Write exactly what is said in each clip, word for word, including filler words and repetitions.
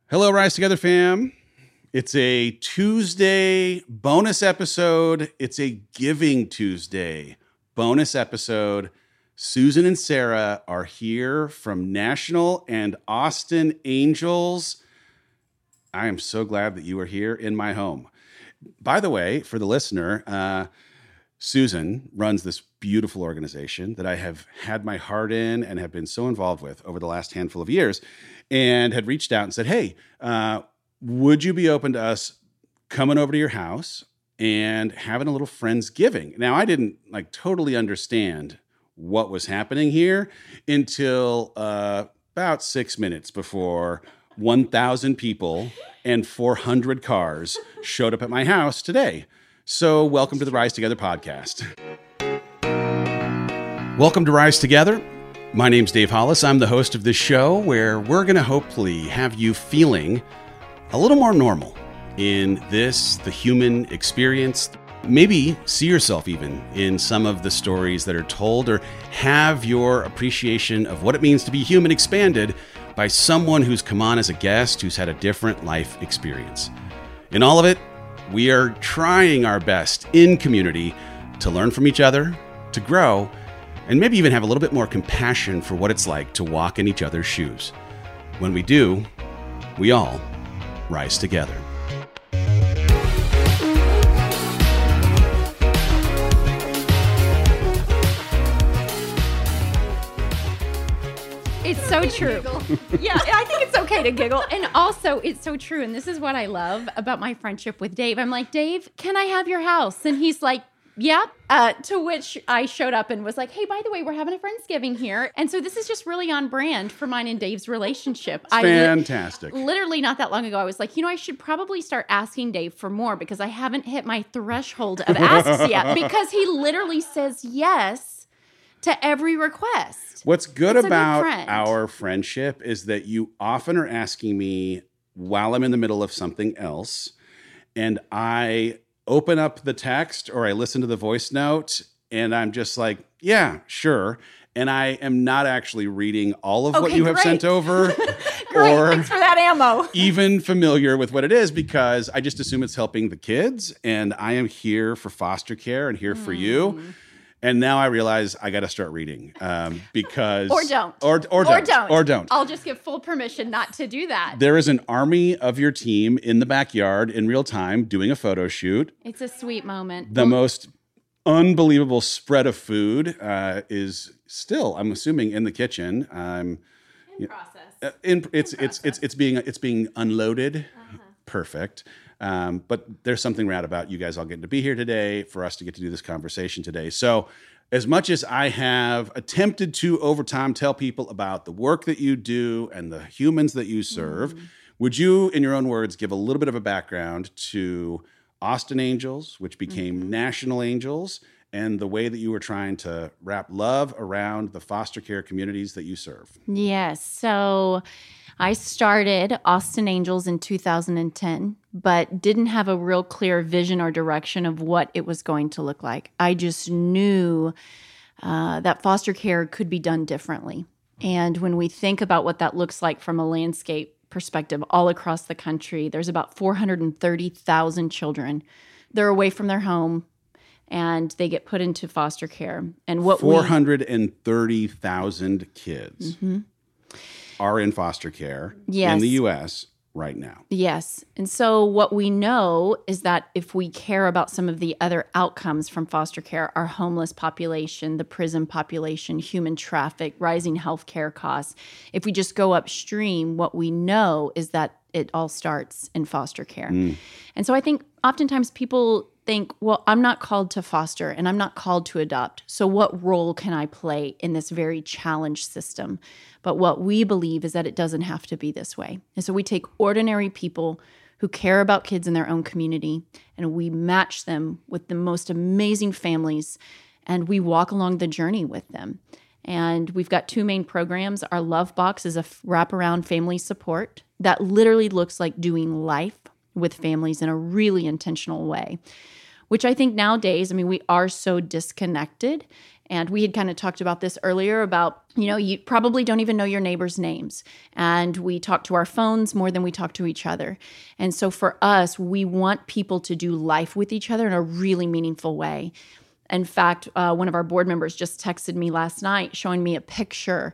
Hello, Rise Together fam. It's a Tuesday bonus episode. It's a Giving Tuesday bonus episode. Susan and Sarah are here from National and Austin Angels. I am so glad that you are here in my home. By the way, for the listener, uh, Susan runs this beautiful organization that I have had my heart in and have been so involved with over the last handful of years, and had reached out and said, hey, uh, would you be open to us coming over to your house and having a little Friendsgiving? Now, I didn't like totally understand what was happening here until uh, about six minutes before one thousand people and four hundred cars showed up at my house today. So welcome to the Rise Together podcast. Welcome to Rise Together. My name's Dave Hollis. I'm the host of this show where we're going to hopefully have you feeling a little more normal in this, the human experience. Maybe see yourself even in some of the stories that are told, or have your appreciation of what it means to be human expanded by someone who's come on as a guest who's had a different life experience. In all of it, we are trying our best in community to learn from each other, to grow, and maybe even have a little bit more compassion for what it's like to walk in each other's shoes. When we do, we all rise together. It's so true. Yeah, I think it's okay to giggle. And also, it's so true. And this is what I love about my friendship with Dave. I'm like, Dave, can I have your house? And he's like, yeah. Uh, to which I showed up and was like, hey, by the way, we're having a Friendsgiving here. And so this is just really on brand for mine and Dave's relationship. It's fantastic. I li- literally not that long ago, I was like, you know, I should probably start asking Dave for more because I haven't hit my threshold of asks yet. Because he literally says yes to every request. What's good It's about a good friend. our friendship is that you often are asking me while I'm in the middle of something else, and I open up the text or I listen to the voice note and I'm just like, yeah, sure. And I am not actually reading all of Okay, what you have great. sent over Great, or thanks for that ammo. even familiar with what it is, because I just assume it's helping the kids, and I am here for foster care and here for you. And now I realize I got to start reading um, because... Or don't. Or, or don't. Or don't. Or don't. I'll just give full permission not to do that. There is an army of your team in the backyard in real time doing a photo shoot. It's a sweet moment. The most unbelievable spread of food uh, is still, I'm assuming, in the kitchen. Um, In process. uh, in, it's, it's, it's, it's, being, it's being unloaded. Uh-huh. Perfect. Um, but there's something rad about you guys all getting to be here today, for us to get to do this conversation today. So as much as I have attempted to over time tell people about the work that you do and the humans that you serve, mm. would you, in your own words, give a little bit of a background to Austin Angels, which became mm-hmm. National Angels, and the way that you were trying to wrap love around the foster care communities that you serve? Yes. So I started Austin Angels in two thousand ten, but didn't have a real clear vision or direction of what it was going to look like. I just knew uh, that foster care could be done differently. And when we think about what that looks like from a landscape perspective all across the country, there's about four hundred thirty thousand children. They're away from their home, and they get put into foster care. And what four hundred thirty thousand kids mm-hmm. are in foster care yes. in the U S right now. Yes. And so what we know is that if we care about some of the other outcomes from foster care, our homeless population, the prison population, human traffic, rising healthcare costs, if we just go upstream, what we know is that it all starts in foster care. Mm. And so I think oftentimes people think, well, I'm not called to foster and I'm not called to adopt. So what role can I play in this very challenged system? But what we believe is that it doesn't have to be this way. And so we take ordinary people who care about kids in their own community, and we match them with the most amazing families, and we walk along the journey with them. And we've got two main programs. Our Love Box is a wraparound family support that literally looks like doing life with families in a really intentional way, which I think nowadays, I mean, we are so disconnected. And we had kind of talked about this earlier about, you know, you probably don't even know your neighbors' names. And we talk to our phones more than we talk to each other. And so for us, we want people to do life with each other in a really meaningful way. In fact, uh, one of our board members just texted me last night showing me a picture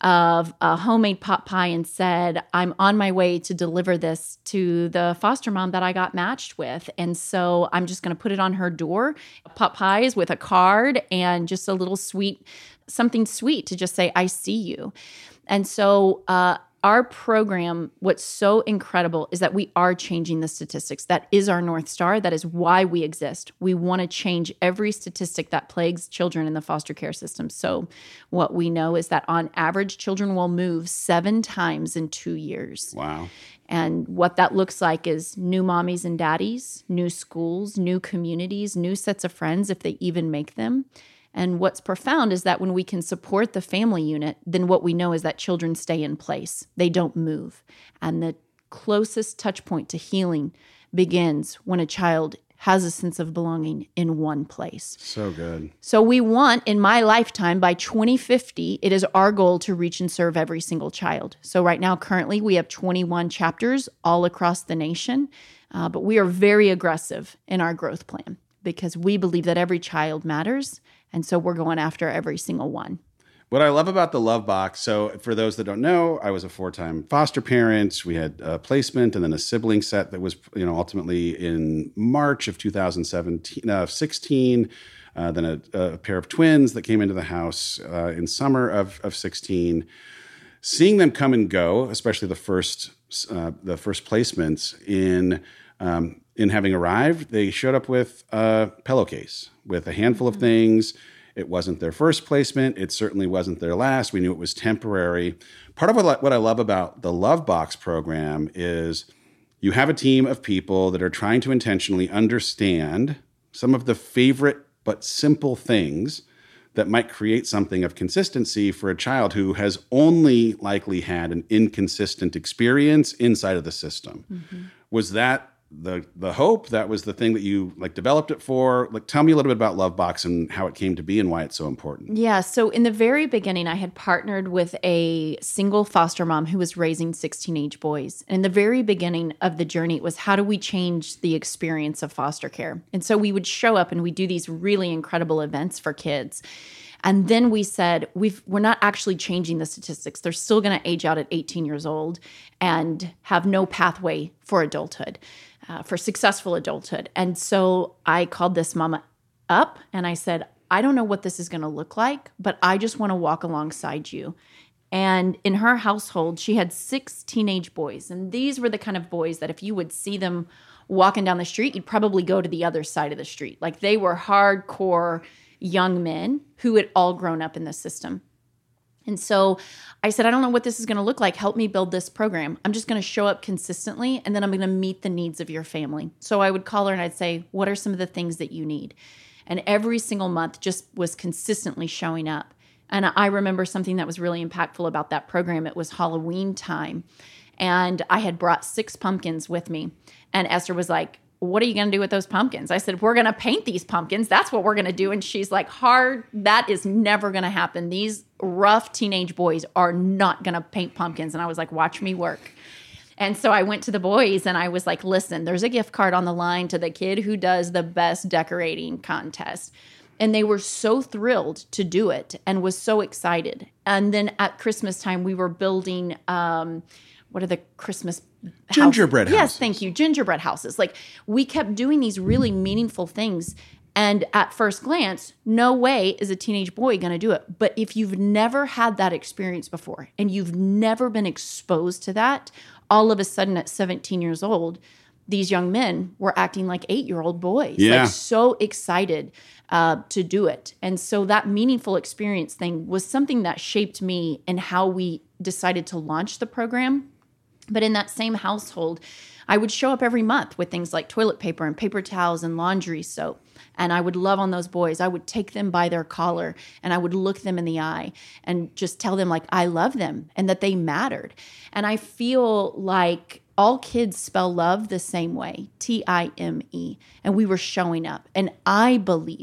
of a homemade pot pie and said, I'm on my way to deliver this to the foster mom that I got matched with. And so I'm just going to put it on her door, pot pies with a card and just a little sweet, something sweet to just say, I see you. And so uh, our program, what's so incredible is that we are changing the statistics. That is our North Star. That is why we exist. We want to change every statistic that plagues children in the foster care system. So what we know is that on average, children will move seven times in two years. Wow. And what that looks like is new mommies and daddies, new schools, new communities, new sets of friends, if they even make them. And what's profound is that when we can support the family unit, then what we know is that children stay in place. They don't move. And the closest touch point to healing begins when a child has a sense of belonging in one place. So good. So we want, in my lifetime, by twenty fifty, it is our goal to reach and serve every single child. So right now, currently, we have twenty-one chapters all across the nation, uh, but we are very aggressive in our growth plan because we believe that every child matters. And so we're going after every single one. What I love about the Love Box, so for those that don't know, I was a four-time foster parent. We had a placement and then a sibling set that was, you know, ultimately in March of two thousand seventeen, uh, sixteen. Uh, then a, a pair of twins that came into the house uh, in summer of, of sixteen. Seeing them come and go, especially the first uh, the first placements in um, in having arrived, they showed up with a pillowcase with a handful of things. It wasn't their first placement. It certainly wasn't their last. We knew it was temporary. Part of what, what I love about the Love Box program is you have a team of people that are trying to intentionally understand some of the favorite but simple things that might create something of consistency for a child who has only likely had an inconsistent experience inside of the system. Mm-hmm. Was that the the hope? That was the thing that you like developed it for? Like, tell me a little bit about Love Box and how it came to be and why it's so important. Yeah. So in the very beginning, I had partnered with a single foster mom who was raising six teenage boys. And in the very beginning of the journey, it was how do we change the experience of foster care? And so we would show up and we do these really incredible events for kids. And then we said, we've, we're not actually changing the statistics. They're still going to age out at eighteen years old and have no pathway for adulthood, uh, for successful adulthood. And so I called this mama up and I said, I don't know what this is going to look like, but I just want to walk alongside you. And in her household, she had six teenage boys. And these were the kind of boys that if you would see them walking down the street, you'd probably go to the other side of the street. Like they were hardcore young men who had all grown up in the system. And so I said, I don't know what this is going to look like. Help me build this program. I'm just going to show up consistently, and then I'm going to meet the needs of your family. So I would call her and I'd say, what are some of the things that you need? And every single month just was consistently showing up. And I remember something that was really impactful about that program. It was Halloween time. And I had brought six pumpkins with me. And Esther was like, what are you going to do with those pumpkins? I said, we're going to paint these pumpkins. That's what we're going to do. And she's like, hard, that is never going to happen. These rough teenage boys are not going to paint pumpkins. And I was like, watch me work. And so I went to the boys and I was like, listen, there's a gift card on the line to the kid who does the best decorating contest. And they were so thrilled to do it and was so excited. And then at Christmas time, we were building, um, what are the Christmas Gingerbread houses. Yes, thank you. Gingerbread houses. Like we kept doing these really meaningful things. And at first glance, no way is a teenage boy going to do it. But if you've never had that experience before and you've never been exposed to that, all of a sudden at seventeen years old, these young men were acting like eight-year-old boys. Yeah. Like so excited uh, to do it. And so that meaningful experience thing was something that shaped me in how we decided to launch the program. But in that same household, I would show up every month with things like toilet paper and paper towels and laundry soap. And I would love on those boys. I would take them by their collar and I would look them in the eye and just tell them like I love them and that they mattered. And I feel like all kids spell love the same way, T I M E. And we were showing up. And I believe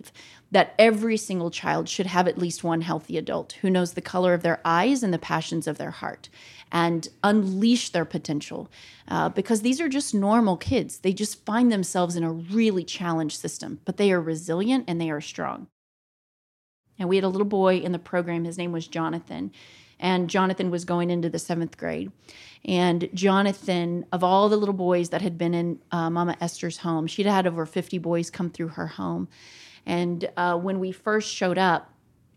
that every single child should have at least one healthy adult who knows the color of their eyes and the passions of their heart and unleash their potential. Uh, because these are just normal kids. They just find themselves in a really challenged system, but they are resilient and they are strong. And we had a little boy in the program. His name was Jonathan. And Jonathan was going into the seventh grade. And Jonathan, of all the little boys that had been in uh, Mama Esther's home, she'd had over fifty boys come through her home. And uh, when we first showed up,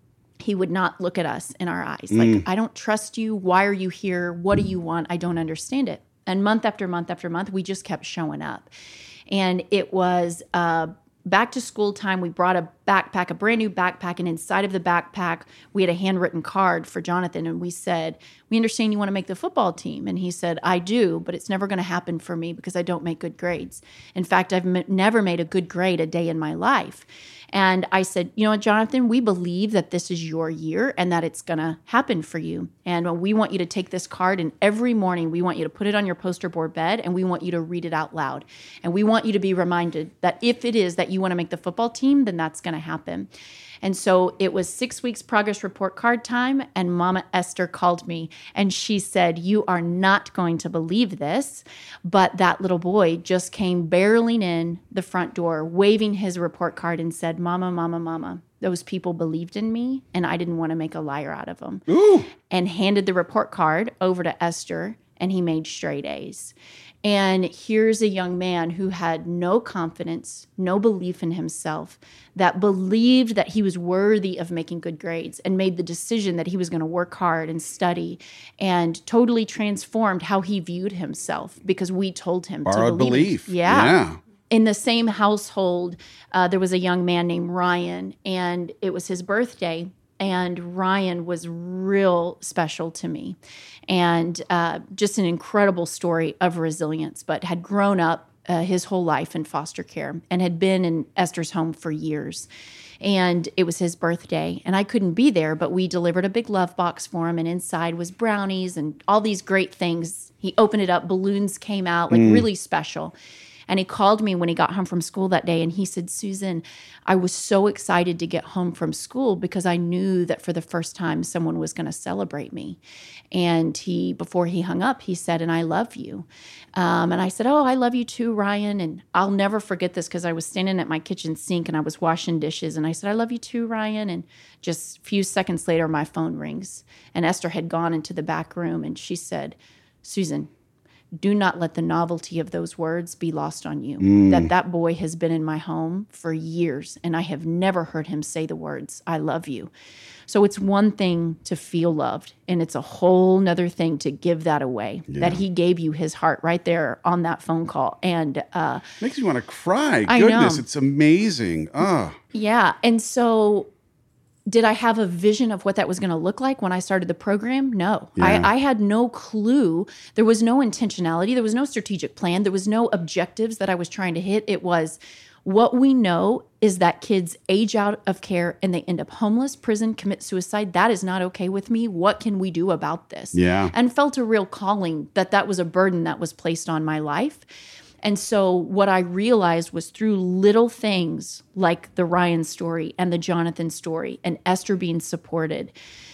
he would not look at us in our eyes. Mm. Like, I don't trust you. Why are you here? What do you want? I don't understand it. And month after month after month, we just kept showing up. And it was uh, back to school time. We brought a backpack, a brand new backpack. And inside of the backpack, we had a handwritten card for Jonathan. And we said, we understand you want to make the football team. And he said, I do, but it's never going to happen for me because I don't make good grades. In fact, I've m- never made a good grade a day in my life. And I said, you know what, Jonathan, we believe that this is your year and that it's going to happen for you. And we want you to take this card, and every morning we want you to put it on your poster board bed, and we want you to read it out loud. And we want you to be reminded that if it is that you want to make the football team, then that's going to happen. And so it was six weeks progress report card time, and Mama Esther called me, and she said, you are not going to believe this, but that little boy just came barreling in the front door, waving his report card and said, Mama, Mama, Mama, those people believed in me, and I didn't want to make a liar out of them. Ooh. And handed the report card over to Esther, and he made straight A's. And here's a young man who had no confidence, no belief in himself, that believed that he was worthy of making good grades and made the decision that he was going to work hard and study, and totally transformed how he viewed himself because we told him Borrowed to believe. belief. Yeah. yeah. In the same household, uh, there was a young man named Ryan, and it was his birthday. And Ryan was real special to me, and uh, just an incredible story of resilience, but had grown up uh, his whole life in foster care and had been in Esther's home for years. And it was his birthday, and I couldn't be there, but we delivered a big love box for him, and inside was brownies and all these great things. He opened it up, balloons came out, like mm. really special. And he called me when he got home from school that day, and he said, Susan, I was so excited to get home from school because I knew that for the first time someone was going to celebrate me. And he, before he hung up, he said, and I love you. Um, and I said, oh, I love you too, Ryan. And I'll never forget this because I was standing at my kitchen sink and I was washing dishes. And I said, I love you too, Ryan. And just a few seconds later, my phone rings. And Esther had gone into the back room, and she said, Susan, do not let the novelty of those words be lost on you. Mm. That that boy has been in my home for years, and I have never heard him say the words, I love you. So it's one thing to feel loved, and it's a whole nother thing to give that away, yeah. that he gave you his heart right there on that phone call. And uh, makes you want to cry. I Goodness, know. It's amazing. Oh. Yeah, and so did I have a vision of what that was going to look like when I started the program? No. Yeah. I, I had no clue. There was no intentionality. There was no strategic plan. There was no objectives that I was trying to hit. It was what we know is that kids age out of care and they end up homeless, prison, commit suicide. That is not okay with me. What can we do about this? Yeah. And felt a real calling that that was a burden that was placed on my life. And so what I realized was through little things like the Ryan story and the Jonathan story and Esther being supported,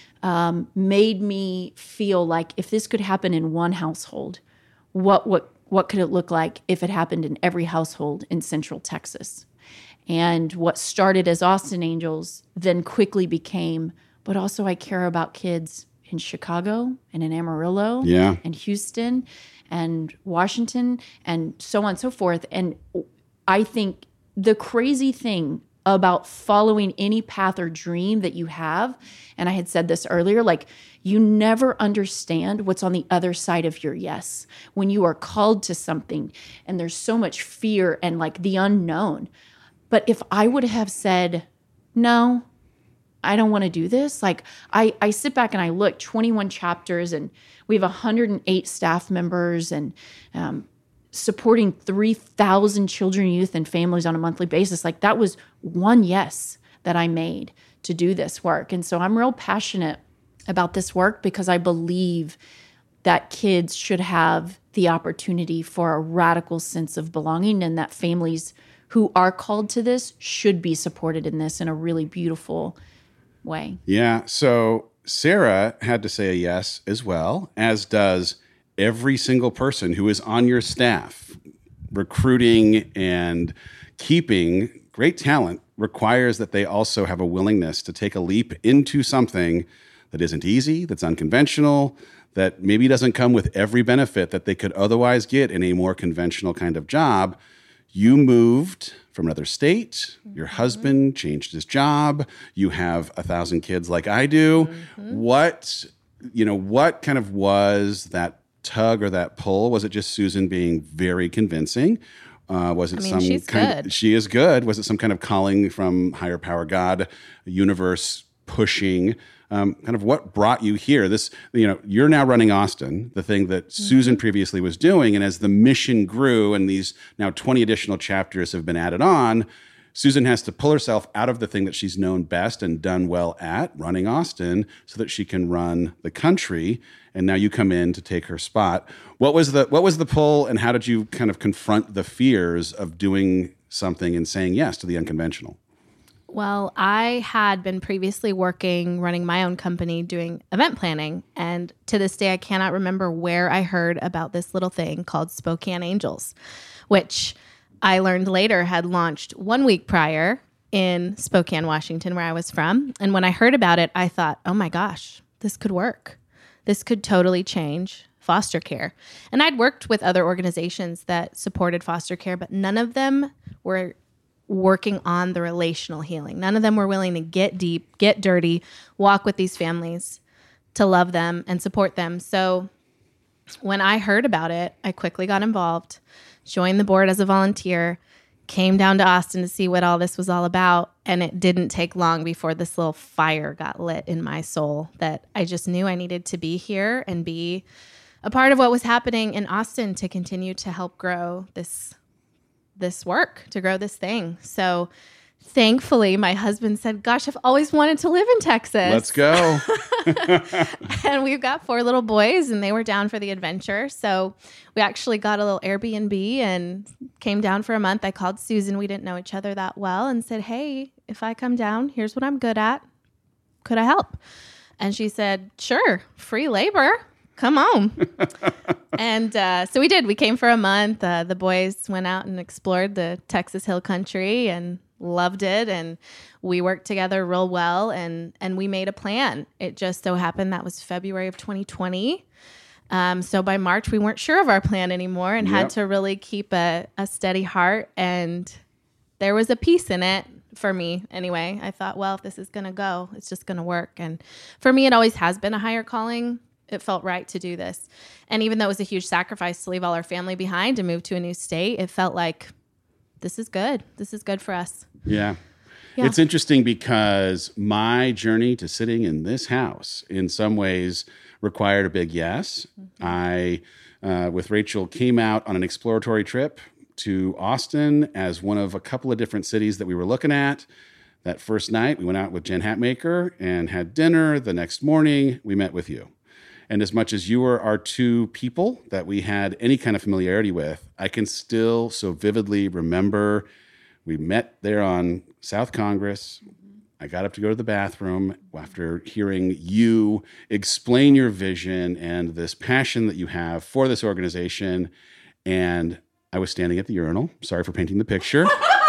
um, made me feel like if this could happen in one household, what what what could it look like if it happened in every household in Central Texas? And what started as Austin Angels then quickly became, but also I care about kids in Chicago and in Amarillo yeah. and Houston and Washington and so on and so forth. And I think the crazy thing about following any path or dream that you have, and I had said this earlier, like you never understand what's on the other side of your yes. When you are called to something and there's so much fear and like the unknown. But if I would have said, no, I don't want to do this. Like I, I sit back and I look twenty-one chapters and we have one hundred eight staff members and um, supporting three thousand children, youth, and families on a monthly basis. Like that was one yes that I made to do this work. And so I'm real passionate about this work because I believe that kids should have the opportunity for a radical sense of belonging and that families who are called to this should be supported in this in a really beautiful way. Yeah. So Sarah had to say a yes as well, as does every single person who is on your staff. Recruiting and keeping great talent requires that they also have a willingness to take a leap into something that isn't easy, that's unconventional, that maybe doesn't come with every benefit that they could otherwise get in a more conventional kind of job. You moved from another state. Your mm-hmm. husband changed his job. You have a thousand kids like I do. Mm-hmm. What, you know, what kind of was that tug or that pull? Was it just Susan being very convincing? Uh, was it I mean, some she's kind? Good. She is good. Was it some kind of calling from higher power, God, universe pushing? Um, kind of what brought you here? This, you know, you're now running Austin, the thing that mm-hmm. Susan previously was doing, and as the mission grew, and these now twenty additional chapters have been added on, Susan has to pull herself out of the thing that she's known best and done well at, running Austin, so that she can run the country. And now you come in to take her spot. What was the what was the pull, and how did you kind of confront the fears of doing something and saying yes to the unconventional? Well, I had been previously working, running my own company, doing event planning. And to this day, I cannot remember where I heard about this little thing called Spokane Angels, which I learned later had launched one week prior in Spokane, Washington, where I was from. And when I heard about it, I thought, oh my gosh, this could work. This could totally change foster care. And I'd worked with other organizations that supported foster care, but none of them were working on the relational healing. None of them were willing to get deep, get dirty, walk with these families to love them and support them. So when I heard about it, I quickly got involved, joined the board as a volunteer, came down to Austin to see what all this was all about. And it didn't take long before this little fire got lit in my soul that I just knew I needed to be here and be a part of what was happening in Austin to continue to help grow this this work, to grow this thing. So thankfully, my husband said, gosh, I've always wanted to live in Texas. Let's go. And we've got four little boys, and they were down for the adventure. So we actually got a little Airbnb and came down for a month. I called Susan. We didn't know each other that well, and said, hey, if I come down, here's what I'm good at. Could I help? And she said, sure, free labor. Come on. And uh, so we did. We came for a month. Uh, the boys went out and explored the Texas Hill Country and loved it. And we worked together real well. And, and we made a plan. It just so happened that was February of twenty twenty. Um, so by March, we weren't sure of our plan anymore and yep. had to really keep a, a steady heart. And there was a piece in it for me anyway. I thought, well, if this is going to go, it's just going to work. And for me, it always has been a higher calling. It felt right to do this. And even though it was a huge sacrifice to leave all our family behind and move to a new state, it felt like this is good. This is good for us. Yeah. Yeah. It's interesting because my journey to sitting in this house in some ways required a big yes. Mm-hmm. I, uh, with Rachel, came out on an exploratory trip to Austin as one of a couple of different cities that we were looking at. That first night, we went out with Jen Hatmaker and had dinner. The next morning, we met with you. And as much as you were our two people that we had any kind of familiarity with, I can still so vividly remember we met there on South Congress. I got up to go to the bathroom after hearing you explain your vision and this passion that you have for this organization. And I was standing at the urinal. Sorry for painting the picture.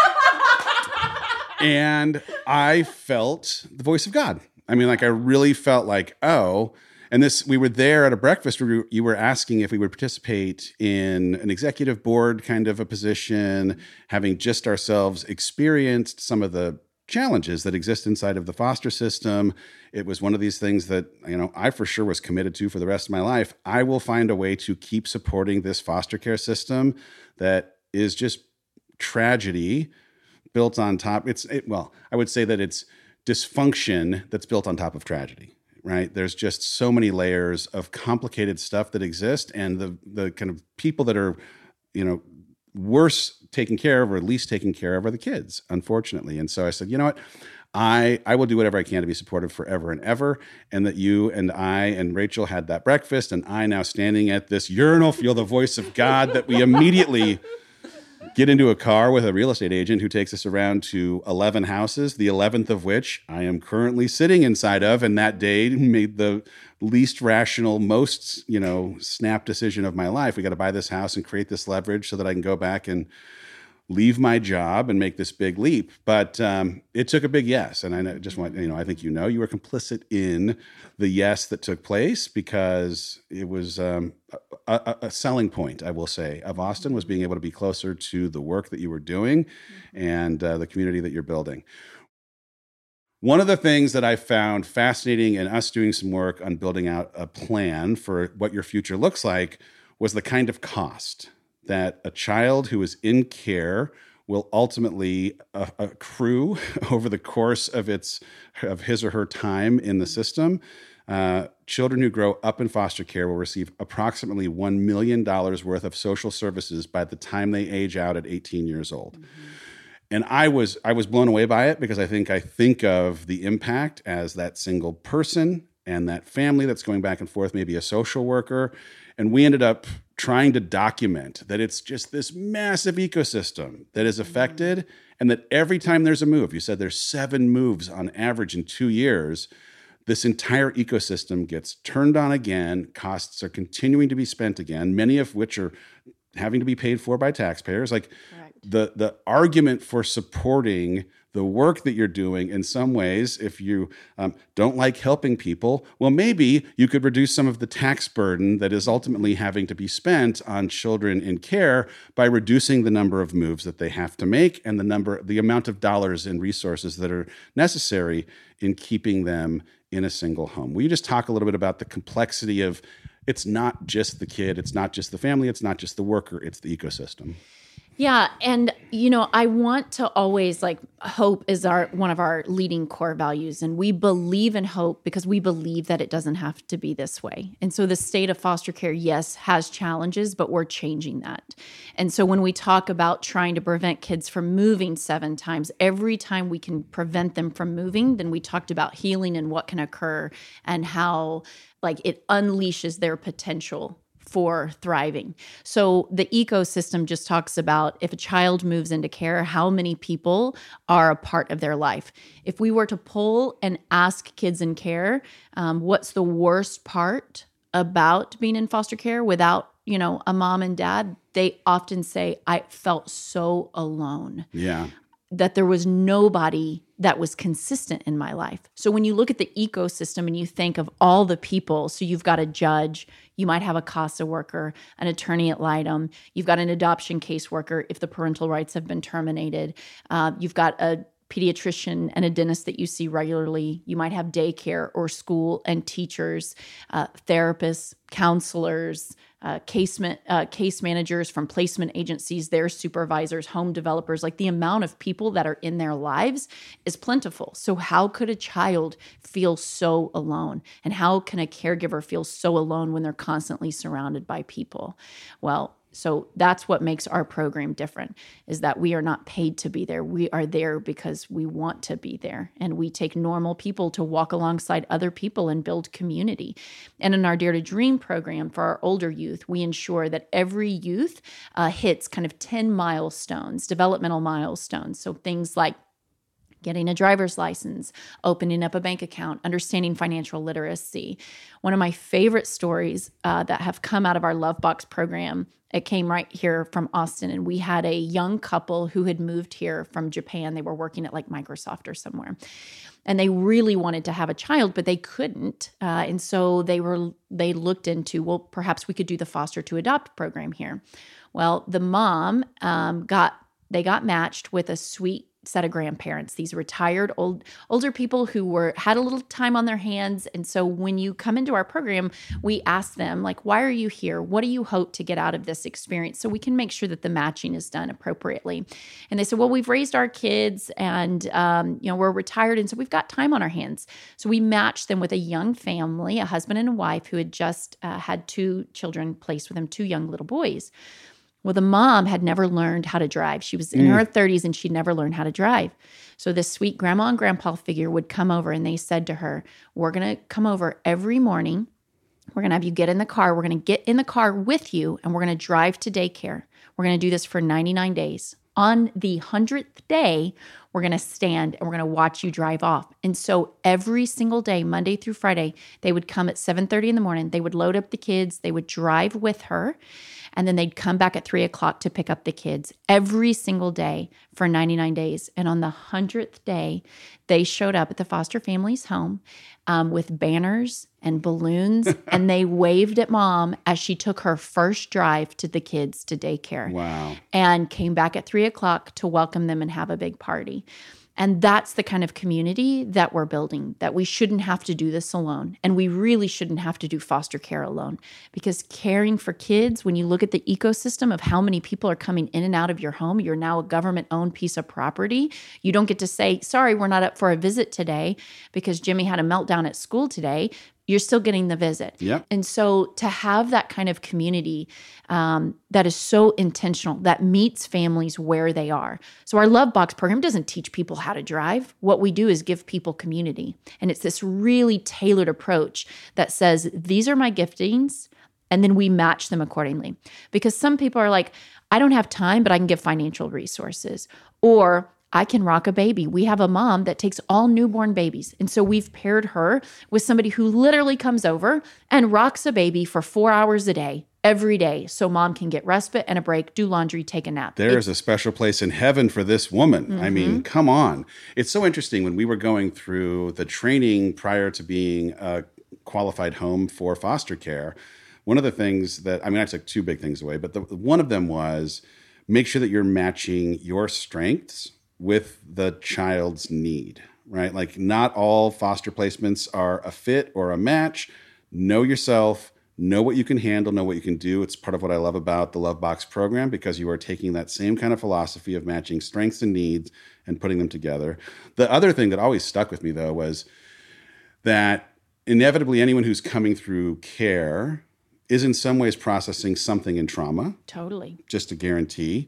And I felt the voice of God. I mean, like I really felt like, oh, and this, we were there at a breakfast where you were asking if we would participate in an executive board kind of a position, having just ourselves experienced some of the challenges that exist inside of the foster system. It was one of these things that, you know, I for sure was committed to for the rest of my life. I will find a way to keep supporting this foster care system that is just tragedy built on top. It's, it, well, I would say that it's dysfunction that's built on top of tragedy. Right? There's just so many layers of complicated stuff that exist, and the the kind of people that are, you know, worse taken care of or least taken care of are the kids, unfortunately. And so I said, you know what? I, I will do whatever I can to be supportive forever and ever. And that you and I and Rachel had that breakfast, and I now standing at this urinal feel the voice of God that we immediately get into a car with a real estate agent who takes us around to eleven houses, the eleventh of which I am currently sitting inside of, and that day made the least rational, most, you know, snap decision of my life. We got to buy this house and create this leverage so that I can go back and leave my job and make this big leap. But um, it took a big yes. And I just want, you know, I think, you know, you were complicit in the yes that took place, because it was um, a, a, a selling point, I will say, of Austin, was being able to be closer to the work that you were doing and uh, the community that you're building. One of the things that I found fascinating in us doing some work on building out a plan for what your future looks like was the kind of cost that a child who is in care will ultimately uh, accrue over the course of its of his or her time in the system. Uh, children who grow up in foster care will receive approximately one million dollars worth of social services by the time they age out at eighteen years old. Mm-hmm. And I was I was blown away by it, because I think I think of the impact as that single person and that family that's going back and forth, maybe a social worker. And we ended up trying to document that it's just this massive ecosystem that is affected, and that every time there's a move, you said there's seven moves on average in two years, this entire ecosystem gets turned on again. Costs are continuing to be spent again, many of which are having to be paid for by taxpayers. Like Correct. the the argument for supporting the work that you're doing, in some ways, if you um, don't like helping people, well, maybe you could reduce some of the tax burden that is ultimately having to be spent on children in care by reducing the number of moves that they have to make and the number, the amount of dollars and resources that are necessary in keeping them in a single home. Will you just talk a little bit about the complexity of, it's not just the kid, it's not just the family, it's not just the worker, it's the ecosystem? Yeah. And, you know, I want to always, like, hope is our one of our leading core values. And we believe in hope because we believe that it doesn't have to be this way. And so the state of foster care, yes, has challenges, but we're changing that. And so when we talk about trying to prevent kids from moving seven times, every time we can prevent them from moving, then we talked about healing and what can occur and how, like, it unleashes their potential for thriving. So the ecosystem just talks about, if a child moves into care, how many people are a part of their life. If we were to poll and ask kids in care, um, what's the worst part about being in foster care without, you know, a mom and dad, they often say, I felt so alone. Yeah. That there was nobody that was consistent in my life. So when you look at the ecosystem and you think of all the people, so you've got a judge, you might have a CASA worker, an attorney ad litem, you've got an adoption caseworker if the parental rights have been terminated, uh, you've got a pediatrician and a dentist that you see regularly. You might have daycare or school and teachers, uh, therapists, counselors, uh, case, ma- uh, case managers from placement agencies, their supervisors, home developers. Like, the amount of people that are in their lives is plentiful. So how could a child feel so alone? And how can a caregiver feel so alone when they're constantly surrounded by people? Well, so that's what makes our program different, is that we are not paid to be there. We are there because we want to be there. And we take normal people to walk alongside other people and build community. And in our Dare to Dream program for our older youth, we ensure that every youth uh, hits kind of ten milestones, developmental milestones. So things like getting a driver's license, opening up a bank account, understanding financial literacy. One of my favorite stories uh, that have come out of our Love Box program, it came right here from Austin, and we had a young couple who had moved here from Japan. They were working at like Microsoft or somewhere, and they really wanted to have a child, but they couldn't. Uh, and so they were they looked into, well, perhaps we could do the foster to adopt program here. Well, the mom um, got they got matched with a sweet set of grandparents, these retired old older people who were had a little time on their hands. And so when you come into our program, we ask them, like, why are you here? What do you hope to get out of this experience? So we can make sure that the matching is done appropriately. And they said, well, we've raised our kids and, um, you know, we're retired. And so we've got time on our hands. So we matched them with a young family, a husband and a wife who had just uh, had two children placed with them, two young little boys. Well, the mom had never learned how to drive. She was in mm. her thirties and she'd never learned how to drive. So this sweet grandma and grandpa figure would come over and they said to her, we're going to come over every morning. We're going to have you get in the car. We're going to get in the car with you, and we're going to drive to daycare. We're going to do this for ninety-nine days. On the hundredth day, we're going to stand and we're going to watch you drive off. And so every single day, Monday through Friday, they would come at seven thirty in the morning. They would load up the kids. They would drive with her. And then they'd come back at three o'clock to pick up the kids every single day for ninety-nine days. And on the hundredth day, they showed up at the foster family's home um, with banners and balloons, and they waved at mom as she took her first drive to the kids to daycare. Wow. And came back at three o'clock to welcome them and have a big party. And that's the kind of community that we're building, that we shouldn't have to do this alone. And we really shouldn't have to do foster care alone, because caring for kids, when you look at the ecosystem of how many people are coming in and out of your home, you're now a government-owned piece of property. You don't get to say, sorry, we're not up for a visit today because Jimmy had a meltdown at school today. You're still getting the visit. Yep. And so to have that kind of community um, that is so intentional, that meets families where they are. So our Love Box program doesn't teach people how to drive. What we do is give people community. And it's this really tailored approach that says, these are my giftings, and then we match them accordingly. Because some people are like, I don't have time, but I can give financial resources. Or I can rock a baby. We have a mom that takes all newborn babies. And so we've paired her with somebody who literally comes over and rocks a baby for four hours a day, every day, so mom can get respite and a break, do laundry, take a nap. There is a special place in heaven for this woman. Mm-hmm. I mean, come on. It's so interesting when we were going through the training prior to being a qualified home for foster care. One of the things that, I mean, I took two big things away, but the, one of them was make sure that you're matching your strengths with the child's need, right? Like not all foster placements are a fit or a match. Know yourself, know what you can handle, know what you can do. It's part of what I love about the Love Box program, because you are taking that same kind of philosophy of matching strengths and needs and putting them together. The other thing that always stuck with me though was that inevitably anyone who's coming through care is in some ways processing something in trauma. Totally. Just a guarantee.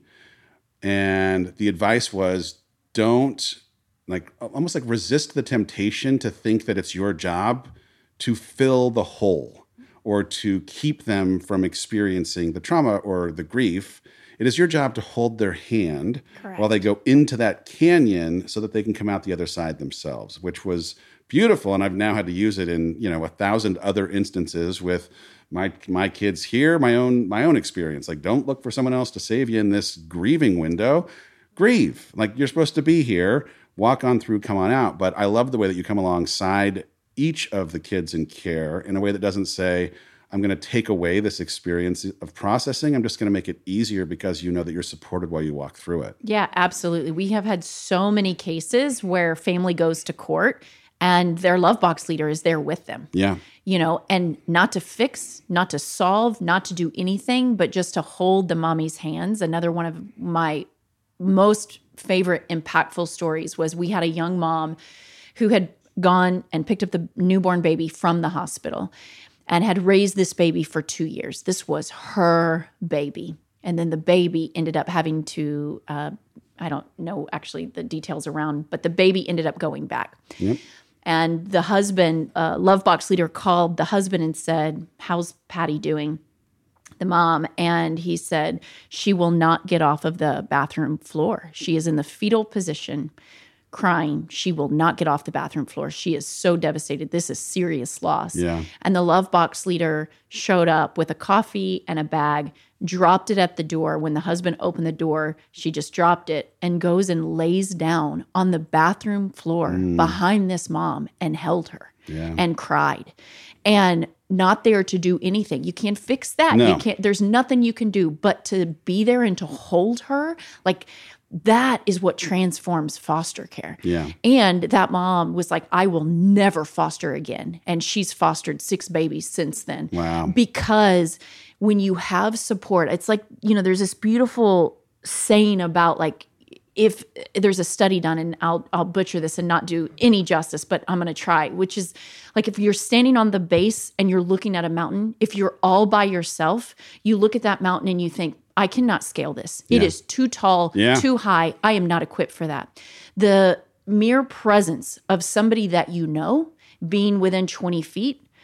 And the advice was, don't like almost like resist the temptation to think that it's your job to fill the hole or to keep them from experiencing the trauma or the grief. It is your job to hold their hand Correct. While they go into that canyon so that they can come out the other side themselves, which was beautiful. And I've now had to use it in, you know, a thousand other instances with my my kids here, my own my own experience. Like, don't look for someone else to save you in this grieving window. Grieve. Like, you're supposed to be here, walk on through, come on out. But I love the way that you come alongside each of the kids in care in a way that doesn't say, I'm going to take away this experience of processing. I'm just going to make it easier because you know that you're supported while you walk through it. Yeah, absolutely. We have had so many cases where family goes to court and their Love Box leader is there with them. Yeah. You know, and not to fix, not to solve, not to do anything, but just to hold the mommy's hands. Another one of my most favorite impactful stories was we had a young mom who had gone and picked up the newborn baby from the hospital and had raised this baby for two years. This was her baby. And then the baby ended up having to, uh, I don't know actually the details around, but the baby ended up going back. Yep. And the husband, uh, Love Box leader called the husband and said, how's Patty doing? The mom, and he said, she will not get off of the bathroom floor. She is in the fetal position, crying. She will not get off the bathroom floor. She is so devastated. This is serious loss. Yeah. And the Love Box leader showed up with a coffee and a bag, dropped it at the door. When the husband opened the door, she just dropped it and goes and lays down on the bathroom floor mm. behind this mom and held her yeah. and cried. And not there to do anything. You can't fix that. No. You can't, there's nothing you can do, but to be there and to hold her, like that is what transforms foster care. Yeah. And that mom was like, I will never foster again. And she's fostered six babies since then. Wow. Because when you have support, it's like, you know, there's this beautiful saying about like, if there's a study done, and I'll I'll butcher this and not do any justice, but I'm going to try, which is like if you're standing on the base and you're looking at a mountain, if you're all by yourself, you look at that mountain and you think, I cannot scale this. It yeah. is too tall, yeah. too high. I am not equipped for that. The mere presence of somebody that you know being within twenty feet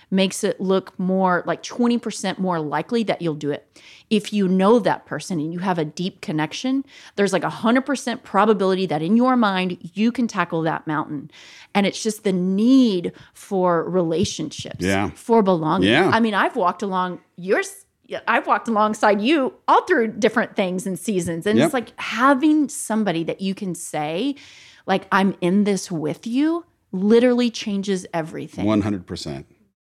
makes it look more like twenty percent more likely that you'll do it. If you know that person and you have a deep connection, there's like a one hundred percent probability that in your mind, you can tackle that mountain. And it's just the need for relationships, yeah. for belonging. Yeah. I mean, I've walked along yours. I've walked alongside you all through different things and seasons. And yep. it's like having somebody that you can say, like, I'm in this with you, literally changes everything. one hundred percent.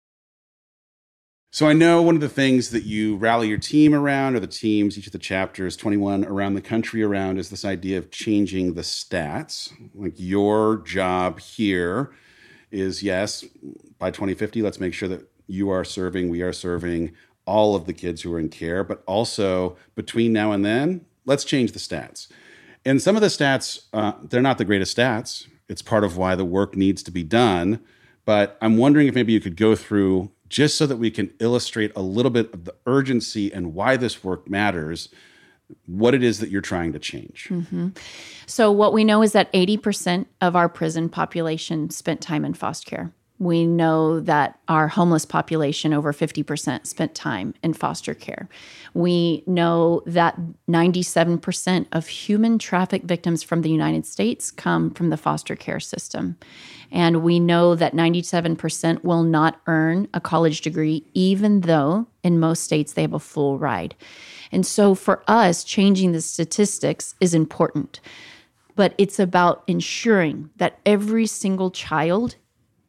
So I know one of the things that you rally your team around, or the teams, each of the chapters, twenty-one around the country around, is this idea of changing the stats. Like, your job here is, yes, by twenty fifty, let's make sure that you are serving, we are serving all of the kids who are in care, but also between now and then, let's change the stats. And some of the stats, uh, they're not the greatest stats. It's part of why the work needs to be done. But I'm wondering if maybe you could go through, just so that we can illustrate a little bit of the urgency and why this work matters, what it is that you're trying to change. Mm-hmm. So what we know is that eighty percent of our prison population spent time in foster care. We know that our homeless population, over fifty percent, spent time in foster care. We know that ninety-seven percent of human traffic victims from the United States come from the foster care system. And we know that ninety-seven percent will not earn a college degree, even though in most states they have a full ride. And so for us, changing the statistics is important. But it's about ensuring that every single child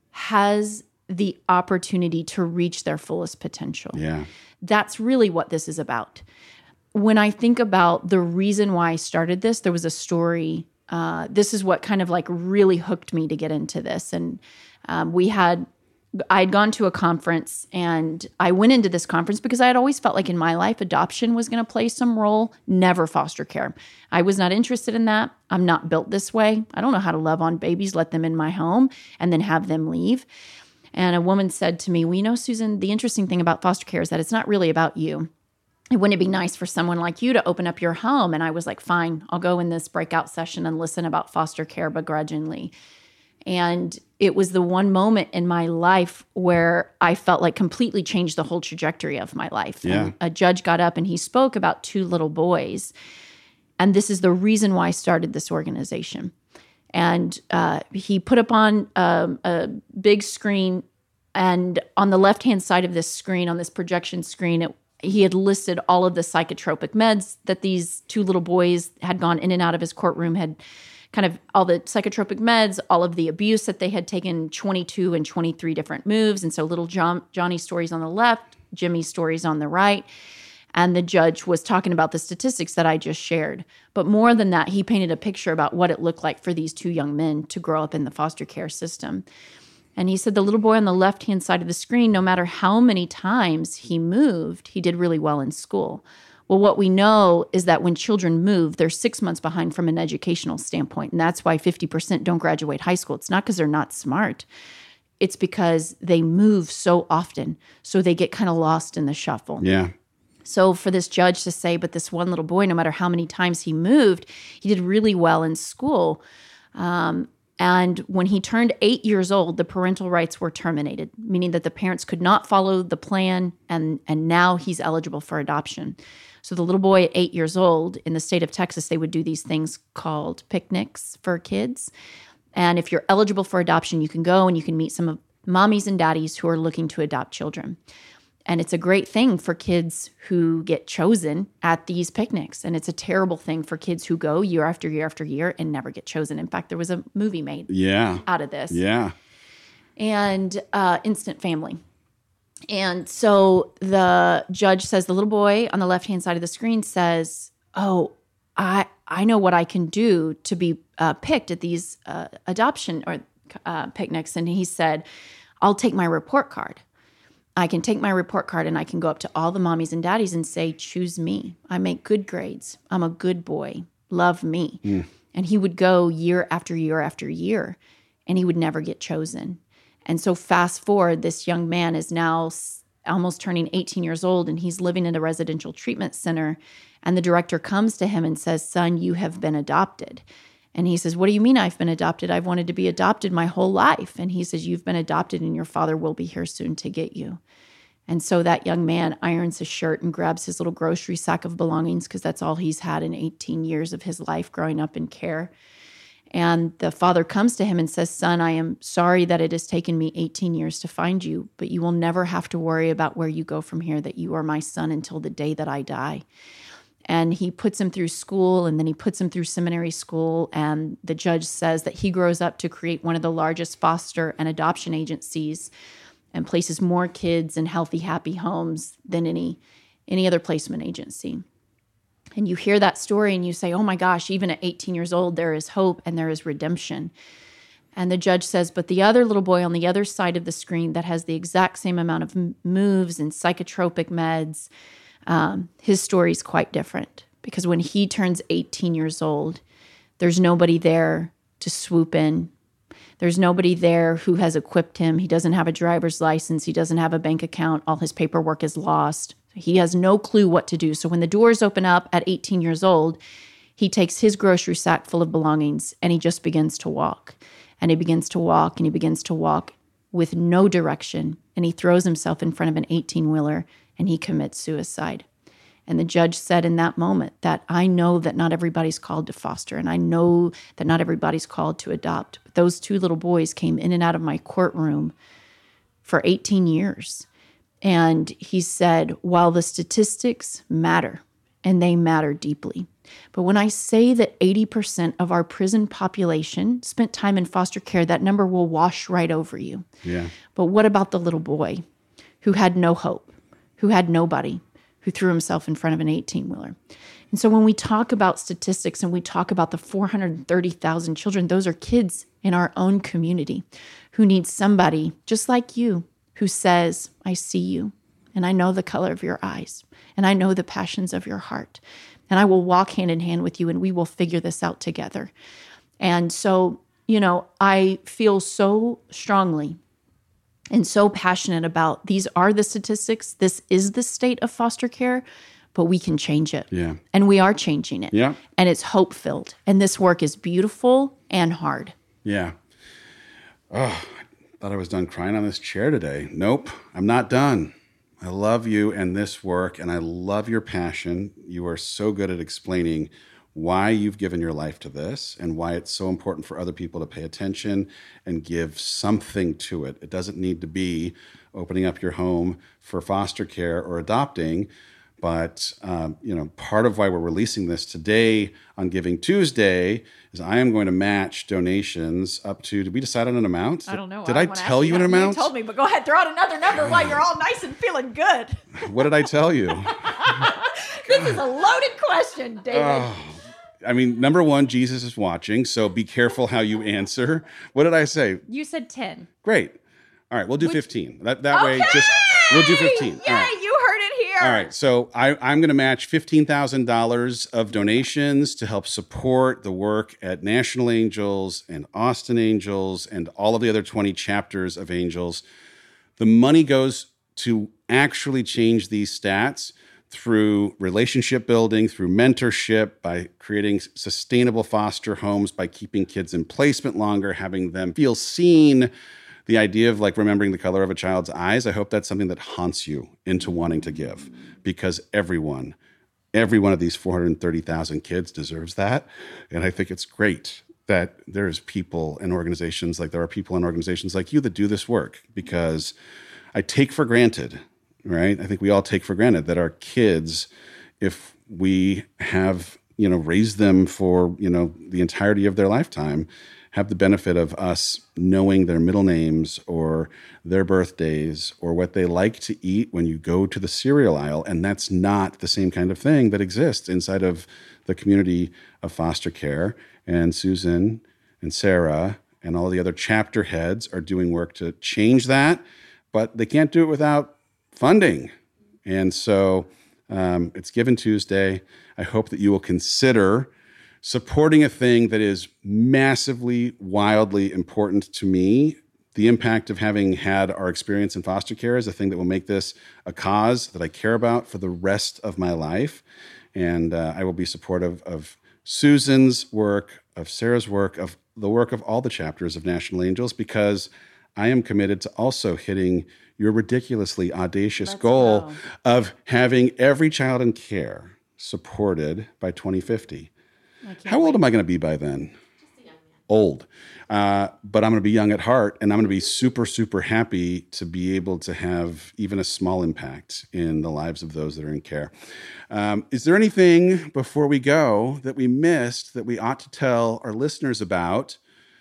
has the opportunity to reach their fullest potential. Yeah. That's really what this is about. When I think about the reason why I started this, there was a story. Uh, this is what kind of like really hooked me to get into this. And um, we had, I had gone to a conference, and I went into this conference because I had always felt like in my life, adoption was going to play some role, never foster care. I was not interested in that. I'm not built this way. I don't know how to love on babies, let them in my home, and then have them leave. And a woman said to me, well, you know, Susan, the interesting thing about foster care is that it's not really about you. Wouldn't it be nice for someone like you to open up your home? And I was like, fine, I'll go in this breakout session and listen about foster care begrudgingly. And it was the one moment in my life where I felt like completely changed the whole trajectory of my life. Yeah. And a judge got up and he spoke about two little boys. And this is the reason why I started this organization. And uh, he put up on um, a big screen, and on the left-hand side of this screen, on this projection screen, it, he had listed all of the psychotropic meds that these two little boys had gone in and out of his courtroom, had kind of all the psychotropic meds, all of the abuse that they had taken, twenty-two and twenty-three different moves. And so little John, Johnny's stories on the left, Jimmy's stories on the right. And the judge was talking about the statistics that I just shared. But more than that, he painted a picture about what it looked like for these two young men to grow up in the foster care system. And he said the little boy on the left-hand side of the screen, no matter how many times he moved, he did really well in school. Well, what we know is that when children move, they're six months behind from an educational standpoint. And that's why fifty percent don't graduate high school. It's not because they're not smart. It's because they move so often. So they get kind of lost in the shuffle. Yeah. So for this judge to say, but this one little boy, no matter how many times he moved, he did really well in school. Um, and when he turned eight years old, the parental rights were terminated, meaning that the parents could not follow the plan, and, and now he's eligible for adoption. So the little boy at eight years old, in the state of Texas, they would do these things called picnics for kids. And if you're eligible for adoption, you can go and you can meet some of mommies and daddies who are looking to adopt children. And it's a great thing for kids who get chosen at these picnics. And it's a terrible thing for kids who go year after year after year and never get chosen. In fact, there was a movie made Yeah. out of this. Yeah. And uh, Instant Family. And so the judge says, the little boy on the left-hand side of the screen says, oh, I I know what I can do to be uh, picked at these uh, adoption or uh, picnics. And he said, I'll take my report card. I can take my report card and I can go up to all the mommies and daddies and say, choose me. I make good grades. I'm a good boy. Love me. Mm. And he would go year after year after year, and he would never get chosen. And so fast forward, this young man is now almost turning eighteen years old, and he's living in a residential treatment center. And the director comes to him and says, son, you have been adopted. And he says, what do you mean I've been adopted? I've wanted to be adopted my whole life. And he says, you've been adopted and your father will be here soon to get you. And so that young man irons his shirt and grabs his little grocery sack of belongings, because that's all he's had in eighteen years of his life growing up in care. And the father comes to him and says, son, I am sorry that it has taken me eighteen years to find you, but you will never have to worry about where you go from here, that you are my son until the day that I die. And he puts him through school, and then he puts him through seminary school. And the judge says that he grows up to create one of the largest foster and adoption agencies and places more kids in healthy, happy homes than any, any other placement agency. And you hear that story and you say, oh my gosh, even at eighteen years old, there is hope and there is redemption. And the judge says, but the other little boy on the other side of the screen that has the exact same amount of m- moves and psychotropic meds, um, his story is quite different. Because when he turns eighteen years old, there's nobody there to swoop in. There's nobody there who has equipped him. He doesn't have a driver's license. He doesn't have a bank account. All his paperwork is lost. He has no clue what to do. So when the doors open up at eighteen years old, he takes his grocery sack full of belongings and he just begins to walk. And he begins to walk and he begins to walk with no direction. And he throws himself in front of an eighteen-wheeler and he commits suicide. And the judge said in that moment that I know that not everybody's called to foster, and I know that not everybody's called to adopt. But those two little boys came in and out of my courtroom for eighteen years. And he said, while the statistics matter, and they matter deeply, but when I say that eighty percent of our prison population spent time in foster care, that number will wash right over you. Yeah. But what about the little boy who had no hope, who had nobody, who threw himself in front of an eighteen-wheeler? And so when we talk about statistics and we talk about the four hundred thirty thousand children, those are kids in our own community who need somebody just like you who says, I see you, and I know the color of your eyes, and I know the passions of your heart, and I will walk hand in hand with you, and we will figure this out together. And so, you know, I feel so strongly and so passionate about these are the statistics. This is the state of foster care, but we can change it. Yeah. And we are changing it. Yeah. And it's hope-filled. And this work is beautiful and hard. Yeah. Oh, I thought I was done crying on this chair today. Nope, I'm not done. I love you and this work, and I love your passion. You are so good at explaining why you've given your life to this and why it's so important for other people to pay attention and give something to it. It doesn't need to be opening up your home for foster care or adopting, but um, you know, part of why we're releasing this today on Giving Tuesday is I am going to match donations up to, did we decide on an amount? I don't know. Did I, I, tell you an amount? You told me, but go ahead, throw out another number while you're all nice and feeling good. What did I tell you? This is a loaded question, David. Oh, I mean, number one, Jesus is watching, so be careful how you answer. What did I say? You said ten. Great. All right, we'll do fifteen. That that Okay! way, just we'll do fifteen. Yay, All right. you heard it here. All right, so I, I'm going to match fifteen thousand dollars of donations to help support the work at National Angels and Austin Angels and all of the other twenty chapters of Angels. The money goes to actually change these stats through relationship building, through mentorship, by creating sustainable foster homes, by keeping kids in placement longer, having them feel seen. The idea of like remembering the color of a child's eyes, I hope that's something that haunts you into wanting to give, because everyone, every one of these four hundred thirty thousand kids deserves that. And I think it's great that there's people and organizations, like there are people and organizations like you that do this work, because I take for granted, right? I think we all take for granted that our kids, if we have, you know, raised them for, you know, the entirety of their lifetime, have the benefit of us knowing their middle names or their birthdays or what they like to eat when you go to the cereal aisle. And that's not the same kind of thing that exists inside of the community of foster care. And Susan and Sarah and all the other chapter heads are doing work to change that, but they can't do it without funding. And so um, it's Giving Tuesday. I hope that you will consider supporting a thing that is massively, wildly important to me. The impact of having had our experience in foster care is a thing that will make this a cause that I care about for the rest of my life. And uh, I will be supportive of Susan's work, of Sarah's work, of the work of all the chapters of National Angels, because I am committed to also hitting your ridiculously audacious Let's goal go. of having every child in care supported by twenty fifty. How old am I going to be by then? Old. Uh, but I'm going to be young at heart, and I'm going to be super, super happy to be able to have even a small impact in the lives of those that are in care. Um, is there anything before we go that we missed that we ought to tell our listeners about?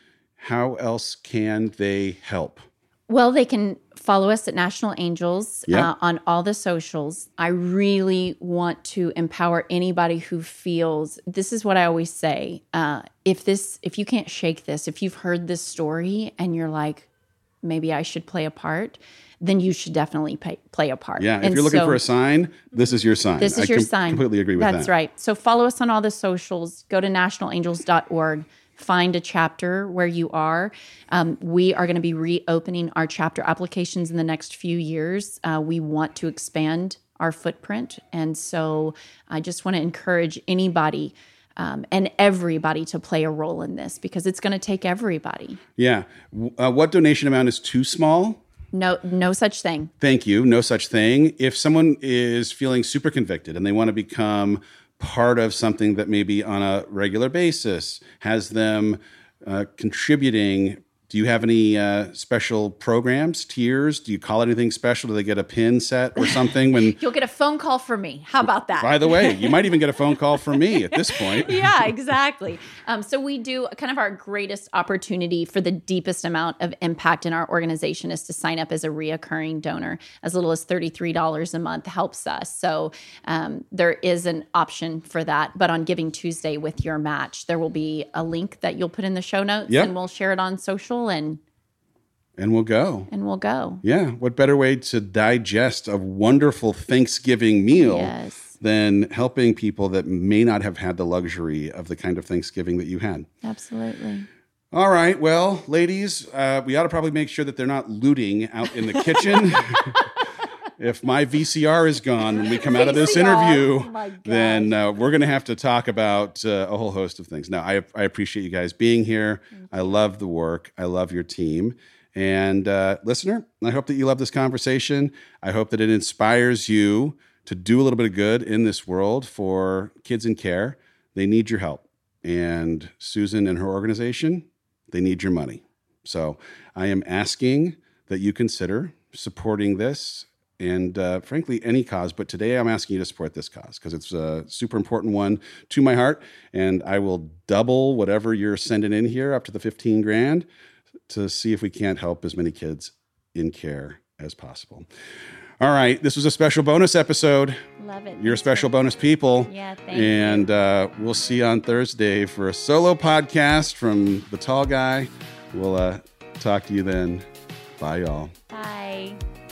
How else can they help? Well, they can follow us at National Angels Yeah. uh, on all the socials. I really want to empower anybody who feels, this is what I always say, uh, if this, if you can't shake this, if you've heard this story and you're like, maybe I should play a part, then you should definitely pay, play a part. Yeah, if And you're looking so- for a sign, this is your sign. This is I your com- sign. completely agree with that. That's right. So follow us on all the socials. Go to national angels dot org. Find a chapter where you are. Um, we are going to be reopening our chapter applications in the next few years. Uh, we want to expand our footprint. And so I just want to encourage anybody um, and everybody to play a role in this, because it's going to take everybody. Yeah. Uh, what donation amount is too small? No, no such thing. Thank you. No such thing. If someone is feeling super convicted and they want to become part of something that maybe on a regular basis has them uh, contributing, do you have any uh, special programs, tiers? Do you call it anything special? Do they get a pin set or something? When, You'll get a phone call from me. How about that? by the way, you might even get a phone call from me at this point. Yeah, exactly. Um, so we do kind of our greatest opportunity for the deepest amount of impact in our organization is to sign up as a reoccurring donor. As little as thirty-three dollars a month helps us. So um, there is an option for that. But on Giving Tuesday with your match, there will be a link that you'll put in the show notes, Yep. and we'll share it on social, and And we'll go. and we'll go. Yeah. What better way to digest a wonderful Thanksgiving meal Yes, than helping people that may not have had the luxury of the kind of Thanksgiving that you had? absolutely. All right. Well, ladies, uh, we ought to probably make sure that they're not looting out in the kitchen. If my V C R is gone when we come out of this V C R, interview, oh my gosh. then uh, we're going to have to talk about uh, a whole host of things. Now, I, I appreciate you guys being here. I love the work. I love your team. And uh, listener, I hope that you love this conversation. I hope that it inspires you to do a little bit of good in this world for kids in care. They need your help. And Susan and her organization, they need your money. So I am asking that you consider supporting this and uh, frankly, any cause. But today I'm asking you to support this cause because it's a super important one to my heart. And I will double whatever you're sending in here up to the fifteen grand to see if we can't help as many kids in care as possible. All right. This was a special bonus episode. Love it. You're special bonus people. Yeah, thank And you. uh, we'll see you on Thursday for a solo podcast from the tall guy. We'll uh, talk to you then. Bye, y'all. Bye.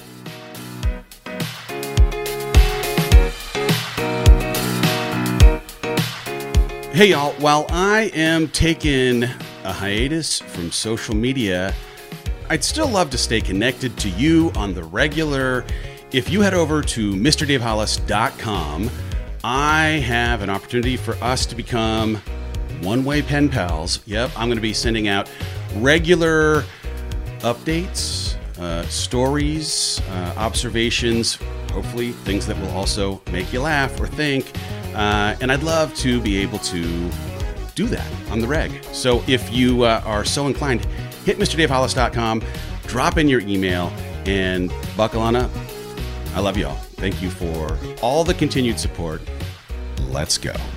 Hey, y'all. While I am taking a hiatus from social media, I'd still love to stay connected to you on the regular. If you head over to Mr Dave Hollis dot com, I have an opportunity for us to become one-way pen pals. Yep, I'm going to be sending out regular updates, uh, stories, uh, observations, hopefully things that will also make you laugh or think. Uh, and I'd love to be able to do that on the reg. So if you uh, are so inclined, hit Mr Dave Hollis dot com, drop in your email, and buckle on up. I love you all. Thank you for all the continued support. Let's go.